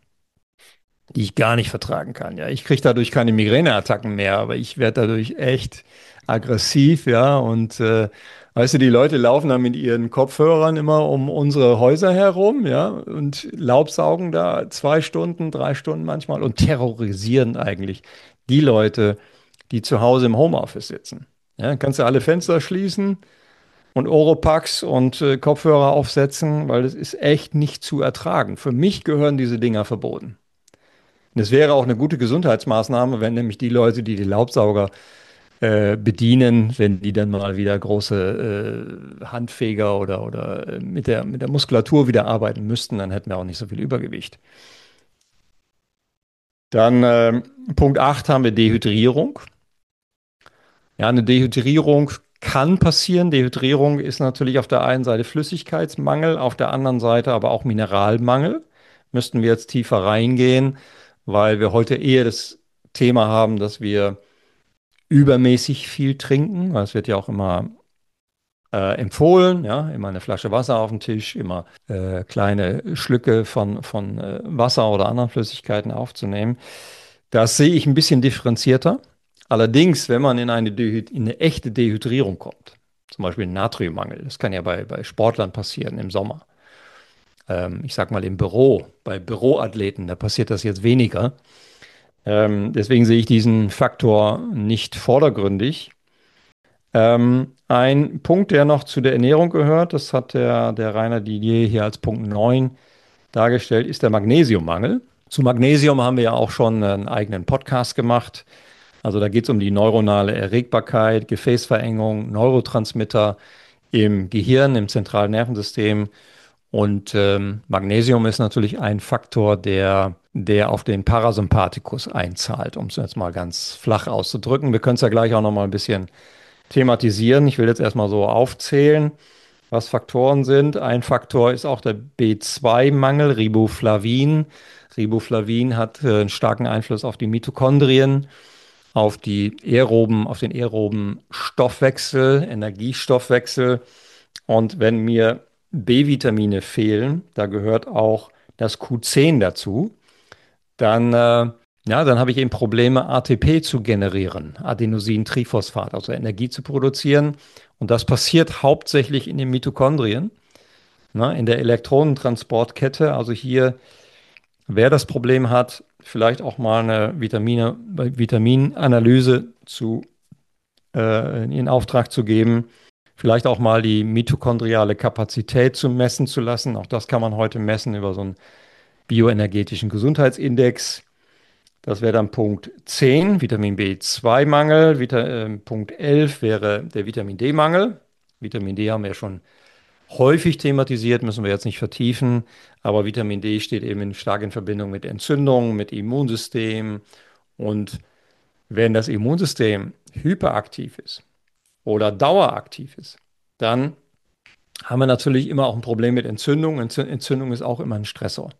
die ich gar nicht vertragen kann. Ja, ich kriege dadurch keine Migräneattacken mehr, aber ich werde dadurch echt aggressiv, ja, und äh, weißt du, die Leute laufen dann mit ihren Kopfhörern immer um unsere Häuser herum, ja, und laubsaugen da zwei Stunden, drei Stunden manchmal und terrorisieren eigentlich die Leute, die zu Hause im Homeoffice sitzen. Ja, kannst du alle Fenster schließen und Oropax und äh, Kopfhörer aufsetzen, weil das ist echt nicht zu ertragen. Für mich gehören diese Dinger verboten. Und es wäre auch eine gute Gesundheitsmaßnahme, wenn nämlich die Leute, die die Laubsauger äh, bedienen, wenn die dann mal wieder große äh, Handfeger oder, oder äh, mit der, mit der Muskulatur wieder arbeiten müssten, dann hätten wir auch nicht so viel Übergewicht. Dann ähm, Punkt acht haben wir Dehydrierung. Ja, eine Dehydrierung kann passieren. Dehydrierung ist natürlich auf der einen Seite Flüssigkeitsmangel, auf der anderen Seite aber auch Mineralmangel. Müssten wir jetzt tiefer reingehen, weil wir heute eher das Thema haben, dass wir übermäßig viel trinken. Es wird ja auch immer äh, empfohlen, ja, immer eine Flasche Wasser auf dem Tisch, immer äh, kleine Schlücke von, von äh, Wasser oder anderen Flüssigkeiten aufzunehmen. Das sehe ich ein bisschen differenzierter. Allerdings, wenn man in eine, Dehyd in eine echte Dehydrierung kommt, zum Beispiel einen Natriummangel, das kann ja bei, bei Sportlern passieren im Sommer. Ähm, ich sag mal im Büro, bei Büroathleten, da passiert das jetzt weniger. Ähm, deswegen sehe ich diesen Faktor nicht vordergründig. Ähm, ein Punkt, der noch zu der Ernährung gehört, das hat der, der Rainer Didier hier als Punkt neun dargestellt, ist der Magnesiummangel. Zu Magnesium haben wir ja auch schon einen eigenen Podcast gemacht. Also da geht es um die neuronale Erregbarkeit, Gefäßverengung, Neurotransmitter im Gehirn, im zentralen Nervensystem. Und ähm, Magnesium ist natürlich ein Faktor, der, der auf den Parasympathikus einzahlt, um es jetzt mal ganz flach auszudrücken. Wir können es ja gleich auch noch mal ein bisschen thematisieren. Ich will jetzt erstmal so aufzählen, was Faktoren sind. Ein Faktor ist auch der B zwei Mangel, Riboflavin. Riboflavin hat äh, einen starken Einfluss auf die Mitochondrien, auf die aeroben, auf den aeroben Stoffwechsel, Energiestoffwechsel. Und wenn mir B-Vitamine fehlen, da gehört auch das Q zehn dazu, dann, äh, ja, dann habe ich eben Probleme, A T P zu generieren, Adenosintriphosphat, also Energie zu produzieren. Und das passiert hauptsächlich in den Mitochondrien, ne, in der Elektronentransportkette. Also hier, wer das Problem hat, vielleicht auch mal eine Vitamine, Vitaminanalyse zu, äh, in Auftrag zu geben. Vielleicht auch mal die mitochondriale Kapazität zu messen zu lassen. Auch das kann man heute messen über so einen bioenergetischen Gesundheitsindex. Das wäre dann Punkt zehn, Vitamin B zwei Mangel. Vita, äh, Punkt elf wäre der Vitamin D-Mangel. Vitamin D haben wir ja schon häufig thematisiert, müssen wir jetzt nicht vertiefen. Aber Vitamin D steht eben in, stark in Verbindung mit Entzündungen, mit Immunsystem. Und wenn das Immunsystem hyperaktiv ist oder daueraktiv ist, dann haben wir natürlich immer auch ein Problem mit Entzündung. Entzündung ist auch immer ein Stressor.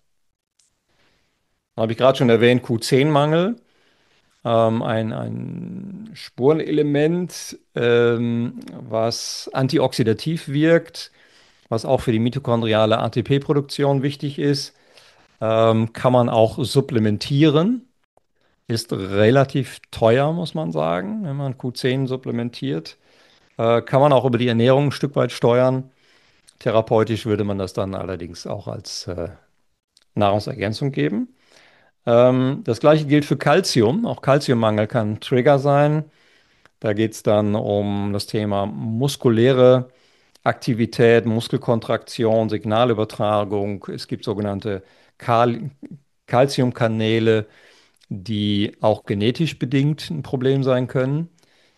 Habe ich gerade schon erwähnt, Q zehn Mangel. Ähm, ein, ein Spurenelement, ähm, was antioxidativ wirkt, was auch für die mitochondriale A T P-Produktion wichtig ist, ähm, kann man auch supplementieren. Ist relativ teuer, muss man sagen, wenn man Q zehn supplementiert. Äh, kann man auch über die Ernährung ein Stück weit steuern. Therapeutisch würde man das dann allerdings auch als äh, Nahrungsergänzung geben. Ähm, das gleiche gilt für Calcium. Auch Calciummangel kann ein Trigger sein. Da geht es dann um das Thema muskuläre Aktivität, Muskelkontraktion, Signalübertragung. Es gibt sogenannte Kal Calciumkanäle, die auch genetisch bedingt ein Problem sein können.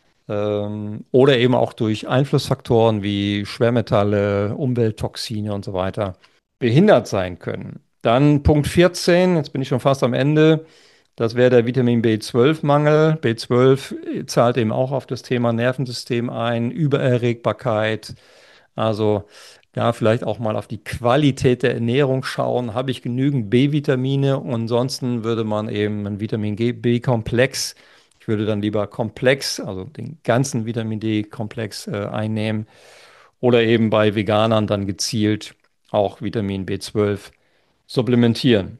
Ähm, oder eben auch durch Einflussfaktoren wie Schwermetalle, Umwelttoxine und so weiter behindert sein können. Dann Punkt vierzehn, jetzt bin ich schon fast am Ende. Das wäre der Vitamin B zwölf Mangel. B zwölf zahlt eben auch auf das Thema Nervensystem ein, Übererregbarkeit. Also da vielleicht auch mal auf die Qualität der Ernährung schauen. Habe ich genügend B-Vitamine? Und ansonsten würde man eben einen Vitamin B-Komplex, ich würde dann lieber Komplex, also den ganzen Vitamin D-Komplex äh, einnehmen. Oder eben bei Veganern dann gezielt auch Vitamin B zwölf supplementieren.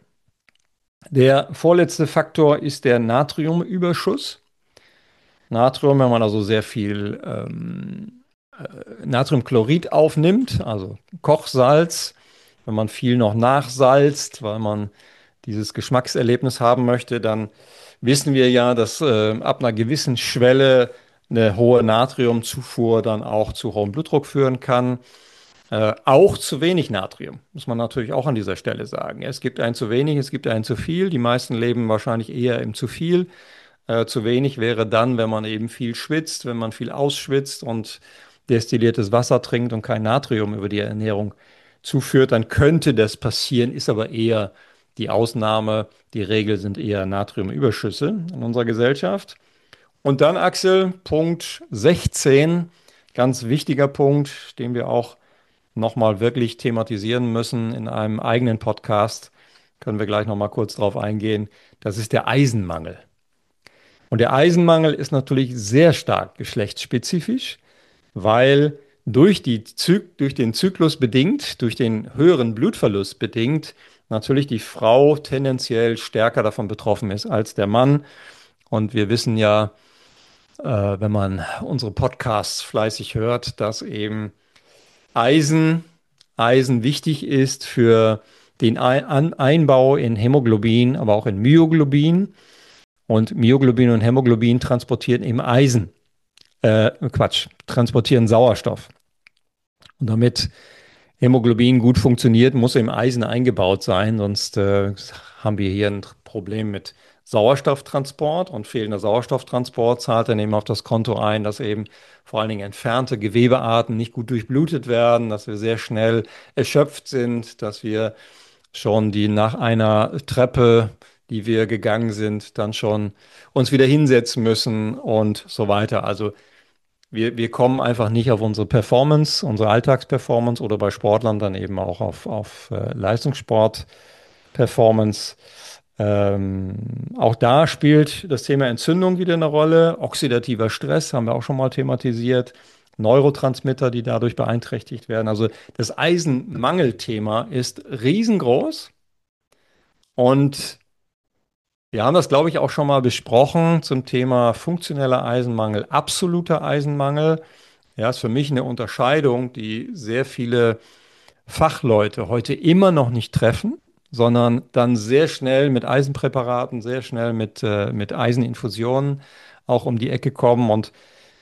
Der vorletzte Faktor ist der Natriumüberschuss. Natrium, wenn man also sehr viel ähm, äh, Natriumchlorid aufnimmt, also Kochsalz, wenn man viel noch nachsalzt, weil man dieses Geschmackserlebnis haben möchte, dann wissen wir ja, dass äh, ab einer gewissen Schwelle eine hohe Natriumzufuhr dann auch zu hohem Blutdruck führen kann. Äh, auch zu wenig Natrium, muss man natürlich auch an dieser Stelle sagen. Es gibt ein zu wenig, es gibt ein zu viel. Die meisten leben wahrscheinlich eher im zu viel. Äh, zu wenig wäre dann, wenn man eben viel schwitzt, wenn man viel ausschwitzt und destilliertes Wasser trinkt und kein Natrium über die Ernährung zuführt, dann könnte das passieren, ist aber eher die Ausnahme. Die Regel sind eher Natriumüberschüsse in unserer Gesellschaft. Und dann, Axel, Punkt sechzehn, ganz wichtiger Punkt, den wir auch nochmal wirklich thematisieren müssen in einem eigenen Podcast, können wir gleich nochmal kurz drauf eingehen. Das ist der Eisenmangel. Und der Eisenmangel ist natürlich sehr stark geschlechtsspezifisch, weil durch die Zy durch den Zyklus bedingt, durch den höheren Blutverlust bedingt, natürlich die Frau tendenziell stärker davon betroffen ist als der Mann. Und wir wissen ja, äh, wenn man unsere Podcasts fleißig hört, dass eben Eisen, Eisen wichtig ist für den Ein An Einbau in Hämoglobin, aber auch in Myoglobin. Und Myoglobin und Hämoglobin transportieren eben Eisen. Äh, Quatsch, transportieren Sauerstoff. Und damit Hämoglobin gut funktioniert, muss im Eisen eingebaut sein, sonst äh, haben wir hier ein Problem mit Sauerstofftransport, und fehlender Sauerstofftransport zahlt dann eben auf das Konto ein, dass eben vor allen Dingen entfernte Gewebearten nicht gut durchblutet werden, dass wir sehr schnell erschöpft sind, dass wir schon die nach einer Treppe, die wir gegangen sind, dann schon uns wieder hinsetzen müssen und so weiter. Also wir, wir kommen einfach nicht auf unsere Performance, unsere Alltagsperformance oder bei Sportlern dann eben auch auf, auf äh, Leistungssport-Performance. Ähm, auch da spielt das Thema Entzündung wieder eine Rolle. Oxidativer Stress haben wir auch schon mal thematisiert. Neurotransmitter, die dadurch beeinträchtigt werden. Also das Eisenmangelthema ist riesengroß, und wir haben das, glaube ich, auch schon mal besprochen zum Thema funktioneller Eisenmangel, absoluter Eisenmangel. Ja, ist für mich eine Unterscheidung, die sehr viele Fachleute heute immer noch nicht treffen, sondern dann sehr schnell mit Eisenpräparaten, sehr schnell mit, äh, mit Eiseninfusionen auch um die Ecke kommen. Und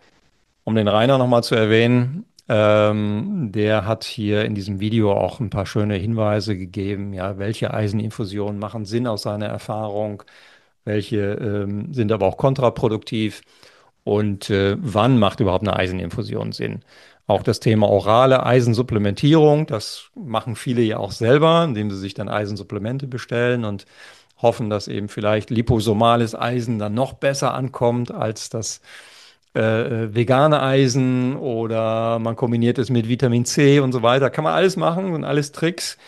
um den Rainer nochmal zu erwähnen, ähm, der hat hier in diesem Video auch ein paar schöne Hinweise gegeben, ja, welche Eiseninfusionen machen Sinn aus seiner Erfahrung, welche ähm, sind aber auch kontraproduktiv, und äh, wann macht überhaupt eine Eiseninfusion Sinn. Auch das Thema orale Eisensupplementierung, das machen viele ja auch selber, indem sie sich dann Eisensupplemente bestellen und hoffen, dass eben vielleicht liposomales Eisen dann noch besser ankommt als das äh, vegane Eisen, oder man kombiniert es mit Vitamin C und so weiter. Kann man alles machen, sind alles Tricks.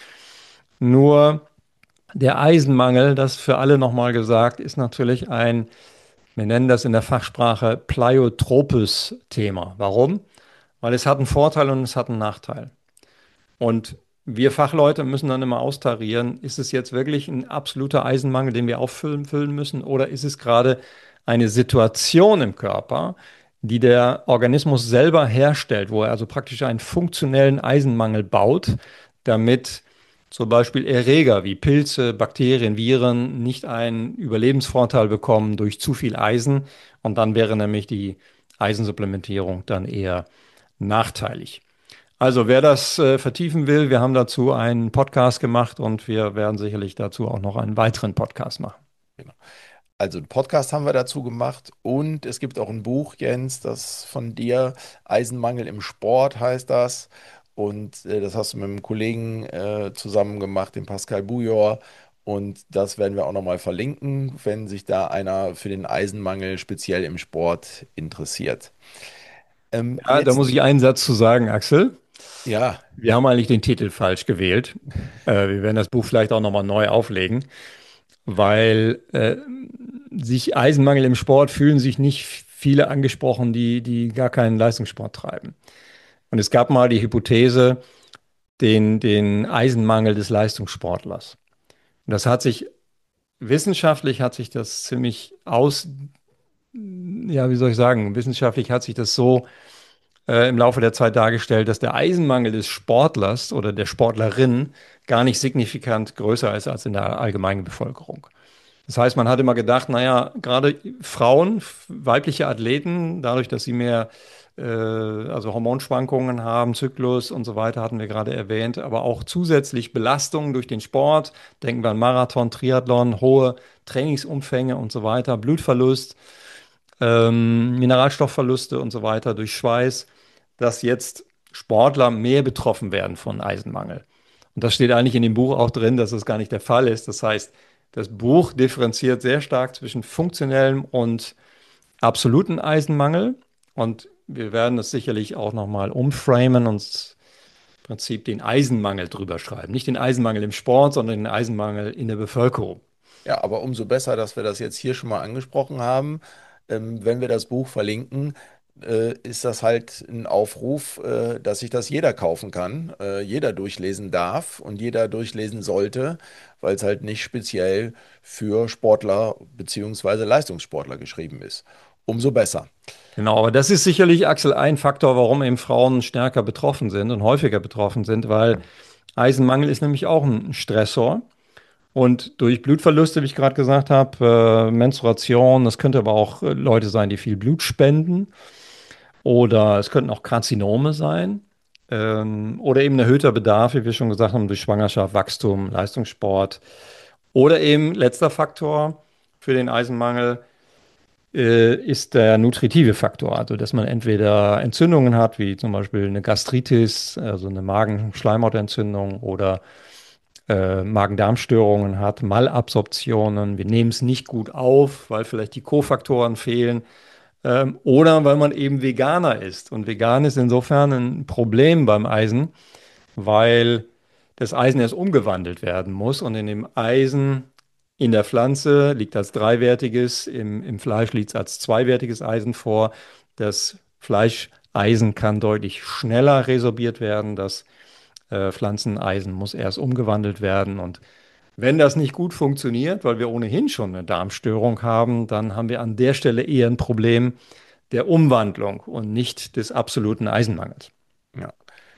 Nur der Eisenmangel, das für alle nochmal gesagt, ist natürlich ein, wir nennen das in der Fachsprache pleiotropes Thema. Warum? Weil es hat einen Vorteil und es hat einen Nachteil. Und wir Fachleute müssen dann immer austarieren, ist es jetzt wirklich ein absoluter Eisenmangel, den wir auffüllen füllen müssen, oder ist es gerade eine Situation im Körper, die der Organismus selber herstellt, wo er also praktisch einen funktionellen Eisenmangel baut, damit zum Beispiel Erreger wie Pilze, Bakterien, Viren nicht einen Überlebensvorteil bekommen durch zu viel Eisen, und dann wäre nämlich die Eisensupplementierung dann eher nachteilig. Also wer das äh, vertiefen will, wir haben dazu einen Podcast gemacht, und wir werden sicherlich dazu auch noch einen weiteren Podcast machen. Genau. Also einen Podcast haben wir dazu gemacht, und es gibt auch ein Buch, Jens, das von dir, Eisenmangel im Sport heißt das. Und äh, das hast du mit einem Kollegen äh, zusammen gemacht, dem Pascal Bujor. Und das werden wir auch nochmal verlinken, wenn sich da einer für den Eisenmangel speziell im Sport interessiert. Ähm, Ja, da jetzt, muss ich einen Satz zu sagen, Axel. ja, Wir haben eigentlich den Titel falsch gewählt. Äh, wir werden das Buch vielleicht auch nochmal neu auflegen, weil äh, sich Eisenmangel im Sport fühlen sich nicht viele angesprochen, die, die gar keinen Leistungssport treiben. Und es gab mal die Hypothese, den, den Eisenmangel des Leistungssportlers. Und das hat sich, wissenschaftlich hat sich das ziemlich aus, ja, wie soll ich sagen, wissenschaftlich hat sich das so äh, im Laufe der Zeit dargestellt, dass der Eisenmangel des Sportlers oder der Sportlerin gar nicht signifikant größer ist als in der allgemeinen Bevölkerung. Das heißt, man hat immer gedacht, naja, gerade Frauen, weibliche Athleten, dadurch, dass sie mehr äh, also Hormonschwankungen haben, Zyklus und so weiter, hatten wir gerade erwähnt, aber auch zusätzlich Belastungen durch den Sport, denken wir an Marathon, Triathlon, hohe Trainingsumfänge und so weiter, Blutverlust, ähm, Mineralstoffverluste und so weiter durch Schweiß, dass jetzt Sportler mehr betroffen werden von Eisenmangel. Und das steht eigentlich in dem Buch auch drin, dass das gar nicht der Fall ist. Das heißt, das Buch differenziert sehr stark zwischen funktionellem und absoluten Eisenmangel. Und wir werden es sicherlich auch nochmal umframen und im Prinzip den Eisenmangel drüber schreiben. Nicht den Eisenmangel im Sport, sondern den Eisenmangel in der Bevölkerung. ja, aber umso besser, dass wir das jetzt hier schon mal angesprochen haben. Ähm, wenn wir das Buch verlinken, äh, ist das halt ein Aufruf, äh, dass sich das jeder kaufen kann, äh, jeder durchlesen darf und jeder durchlesen sollte, weil es halt nicht speziell für Sportler beziehungsweise Leistungssportler geschrieben ist. Umso besser. Genau, aber das ist sicherlich, Axel, ein Faktor, warum eben Frauen stärker betroffen sind und häufiger betroffen sind, weil Eisenmangel ist nämlich auch ein Stressor. Und durch Blutverluste, wie ich gerade gesagt habe, äh, Menstruation, das könnte aber auch äh, Leute sein, die viel Blut spenden. Oder es könnten auch Karzinome sein. Ähm, oder eben ein erhöhter Bedarf, wie wir schon gesagt haben, durch Schwangerschaft, Wachstum, Leistungssport. Oder eben letzter Faktor für den Eisenmangel äh, ist der nutritive Faktor. Also, dass man entweder Entzündungen hat, wie zum Beispiel eine Gastritis, also eine Magenschleimhautentzündung oder äh, Magen-Darm-Störungen hat, Malabsorptionen. Wir nehmen es nicht gut auf, weil vielleicht die Kofaktoren fehlen. Ähm, oder weil man eben Veganer ist. Und vegan ist insofern ein Problem beim Eisen, weil das Eisen erst umgewandelt werden muss. Und in dem Eisen in der Pflanze liegt als dreiwertiges, im, im Fleisch liegt es als zweiwertiges Eisen vor. Das Fleischeisen kann deutlich schneller resorbiert werden. Das äh, Pflanzeneisen muss erst umgewandelt werden. Und wenn das nicht gut funktioniert, weil wir ohnehin schon eine Darmstörung haben, dann haben wir an der Stelle eher ein Problem der Umwandlung und nicht des absoluten Eisenmangels. Ja.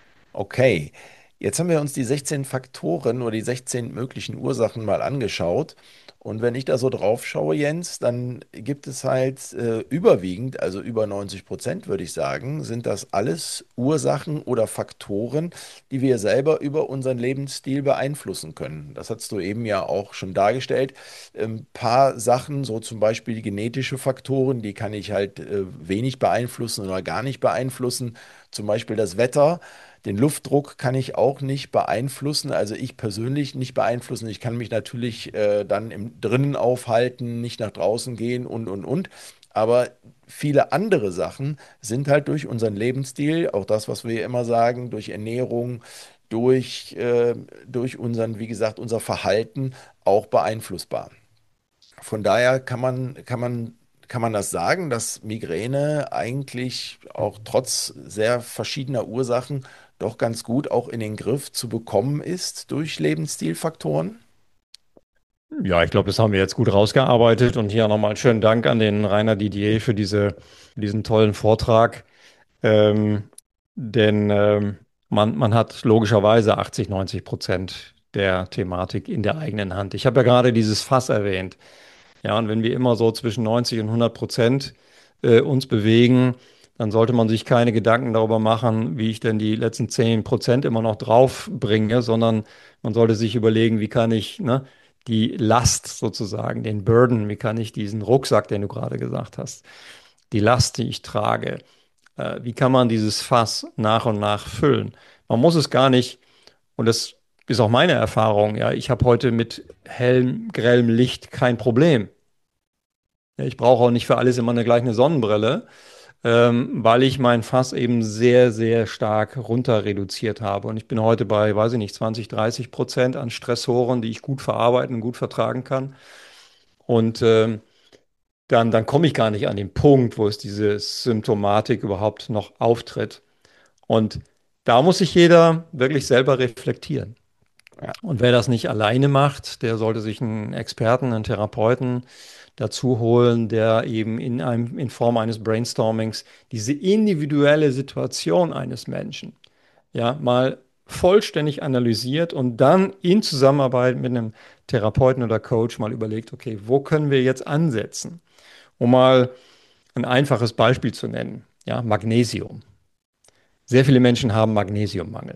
Okay, jetzt haben wir uns die sechzehn Faktoren oder die sechzehn möglichen Ursachen mal angeschaut. Und wenn ich da so drauf schaue, Jens, dann gibt es halt äh, überwiegend, also über neunzig Prozent würde ich sagen, sind das alles Ursachen oder Faktoren, die wir selber über unseren Lebensstil beeinflussen können. Das hast du eben ja auch schon dargestellt. Ein paar Sachen, so zum Beispiel die genetische Faktoren, die kann ich halt äh, wenig beeinflussen oder gar nicht beeinflussen. Zum Beispiel das Wetter. Den Luftdruck kann ich auch nicht beeinflussen, also ich persönlich nicht beeinflussen. Ich kann mich natürlich äh, dann im drinnen aufhalten, nicht nach draußen gehen und, und, und. Aber viele andere Sachen sind halt durch unseren Lebensstil, auch das, was wir immer sagen, durch Ernährung, durch, äh, durch unseren, wie gesagt, unser Verhalten auch beeinflussbar. Von daher kann man, kann man, kann man das sagen, dass Migräne eigentlich auch trotz sehr verschiedener Ursachen doch ganz gut auch in den Griff zu bekommen ist durch Lebensstilfaktoren. Ja, ich glaube, das haben wir jetzt gut rausgearbeitet. Und hier nochmal schönen Dank an den Rainer Didier für diese, für diesen tollen Vortrag. Ähm, denn ähm, man, man hat logischerweise achtzig, neunzig Prozent der Thematik in der eigenen Hand. Ich habe ja gerade dieses Fass erwähnt. Ja, und wenn wir immer so zwischen neunzig und hundert Prozent äh, uns bewegen, dann sollte man sich keine Gedanken darüber machen, wie ich denn die letzten zehn Prozent immer noch drauf bringe, sondern man sollte sich überlegen, wie kann ich, ne, die Last sozusagen, den Burden, wie kann ich diesen Rucksack, den du gerade gesagt hast, die Last, die ich trage, äh, wie kann man dieses Fass nach und nach füllen? Man muss es gar nicht, und das ist auch meine Erfahrung, ja, ich habe heute mit hellem, grellem Licht kein Problem. Ja, ich brauche auch nicht für alles immer eine gleich eine Sonnenbrille, ähm, weil ich mein Fass eben sehr, sehr stark runter reduziert habe. Und ich bin heute bei, weiß ich nicht, zwanzig, dreißig Prozent an Stressoren, die ich gut verarbeiten und gut vertragen kann. Und ähm, dann, dann komme ich gar nicht an den Punkt, wo es diese Symptomatik überhaupt noch auftritt. Und da muss sich jeder wirklich selber reflektieren. Ja. Und wer das nicht alleine macht, der sollte sich einen Experten, einen Therapeuten dazu holen, der eben in einem, in Form eines Brainstormings diese individuelle Situation eines Menschen ja mal vollständig analysiert und dann in Zusammenarbeit mit einem Therapeuten oder Coach mal überlegt, okay, wo können wir jetzt ansetzen? Um mal ein einfaches Beispiel zu nennen, ja, Magnesium. Sehr viele Menschen haben Magnesiummangel.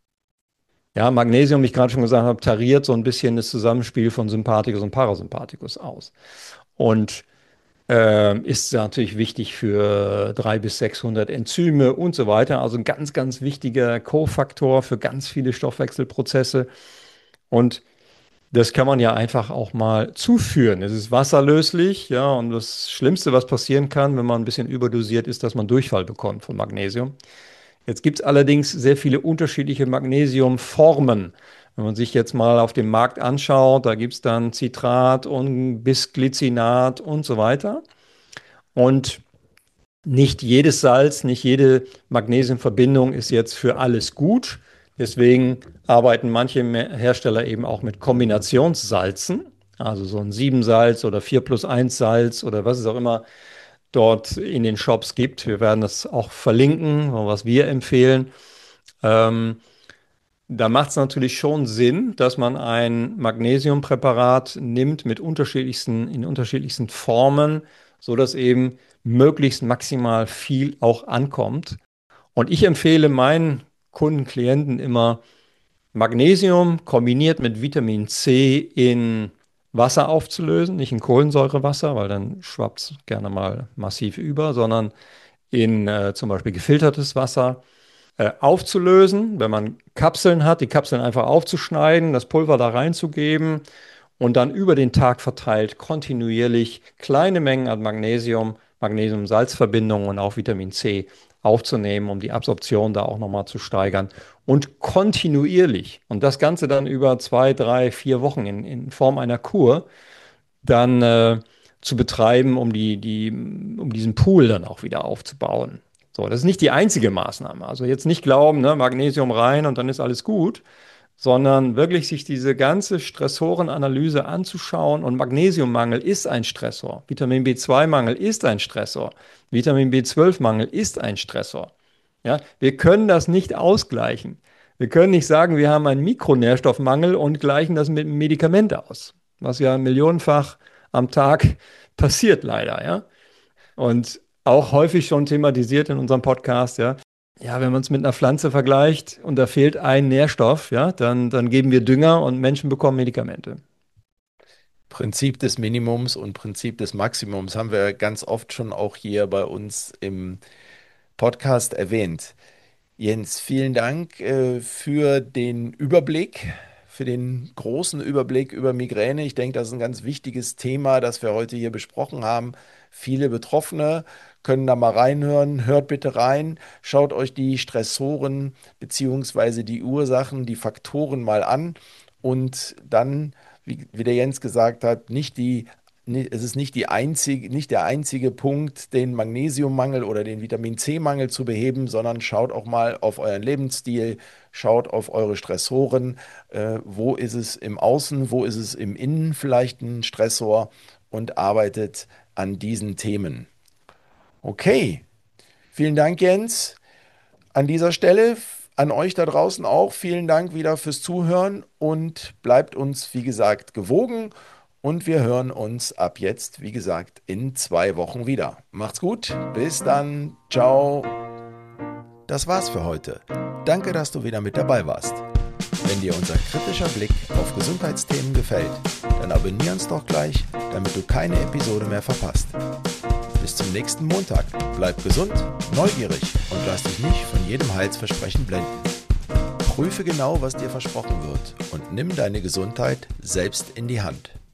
Ja, Magnesium, wie ich gerade schon gesagt habe, tariert so ein bisschen das Zusammenspiel von Sympathikus und Parasympathikus aus. Und ähm, ist natürlich wichtig für dreihundert bis sechshundert Enzyme und so weiter. Also ein ganz, ganz wichtiger Kofaktor für ganz viele Stoffwechselprozesse. Und das kann man ja einfach auch mal zuführen. Es ist wasserlöslich, ja, und das Schlimmste, was passieren kann, wenn man ein bisschen überdosiert ist, dass man Durchfall bekommt von Magnesium. Jetzt gibt es allerdings sehr viele unterschiedliche Magnesiumformen. Wenn man sich jetzt mal auf dem Markt anschaut, da gibt es dann Citrat und Bisglycinat und so weiter. Und Nicht jedes Salz, nicht jede Magnesiumverbindung ist jetzt für alles gut. Deswegen arbeiten manche Hersteller eben auch mit Kombinationssalzen, also so ein sieben Salz oder vier plus eins Salz oder was es auch immer dort in den Shops gibt. Wir werden das auch verlinken, was wir empfehlen. Ähm, da macht es natürlich schon Sinn, dass man ein Magnesiumpräparat nimmt mit unterschiedlichsten, in unterschiedlichsten Formen, sodass eben möglichst maximal viel auch ankommt. Und ich empfehle meinen Kunden, Klienten immer Magnesium kombiniert mit Vitamin C in Wasser aufzulösen, nicht in Kohlensäurewasser, weil dann schwappt es gerne mal massiv über, sondern in äh, zum Beispiel gefiltertes Wasser äh, aufzulösen, wenn man Kapseln hat, die Kapseln einfach aufzuschneiden, das Pulver da reinzugeben und dann über den Tag verteilt kontinuierlich kleine Mengen an Magnesium, Magnesium-Salzverbindungen und auch Vitamin C aufzunehmen, um die Absorption da auch nochmal zu steigern. Und kontinuierlich, und das Ganze dann über zwei, drei, vier Wochen in, in Form einer Kur, dann äh, zu betreiben, um, die, die, um diesen Pool dann auch wieder aufzubauen. So, das ist nicht die einzige Maßnahme. Also jetzt nicht glauben, ne, Magnesium rein und dann ist alles gut, sondern wirklich sich diese ganze Stressorenanalyse anzuschauen. Und Magnesiummangel ist ein Stressor. Vitamin B zwei Mangel ist ein Stressor. Vitamin B zwölf Mangel ist ein Stressor. Ja, wir können das nicht ausgleichen. Wir können nicht sagen, wir haben einen Mikronährstoffmangel und gleichen das mit einem Medikament aus, was ja millionenfach am Tag passiert leider. Ja? Und auch häufig schon thematisiert in unserem Podcast, ja. Ja, wenn man es mit einer Pflanze vergleicht und da fehlt ein Nährstoff, ja, dann, dann geben wir Dünger und Menschen bekommen Medikamente. Prinzip des Minimums und Prinzip des Maximums haben wir ganz oft schon auch hier bei uns im Podcast erwähnt. Jens, vielen Dank äh, für den Überblick, für den großen Überblick über Migräne. Ich denke, das ist ein ganz wichtiges Thema, das wir heute hier besprochen haben. Viele Betroffene können da mal reinhören. Hört bitte rein, schaut euch die Stressoren beziehungsweise die Ursachen, die Faktoren mal an und dann, wie, wie der Jens gesagt hat, nicht die es ist nicht die einzige, nicht der einzige Punkt, den Magnesiummangel oder den Vitamin C-Mangel zu beheben, sondern schaut auch mal auf euren Lebensstil, schaut auf eure Stressoren, äh, wo ist es im Außen, wo ist es im Innen vielleicht ein Stressor und arbeitet an diesen Themen. Okay, vielen Dank, Jens. An dieser Stelle an euch da draußen auch vielen Dank wieder fürs Zuhören und bleibt uns, wie gesagt, gewogen. Und wir hören uns ab jetzt, wie gesagt, in zwei Wochen wieder. Macht's gut, bis dann, ciao. Das war's für heute. Danke, dass du wieder mit dabei warst. Wenn dir unser kritischer Blick auf Gesundheitsthemen gefällt, dann abonnier uns doch gleich, damit du keine Episode mehr verpasst. Bis zum nächsten Montag. Bleib gesund, neugierig und lass dich nicht von jedem Heilsversprechen blenden. Prüfe genau, was dir versprochen wird und nimm deine Gesundheit selbst in die Hand.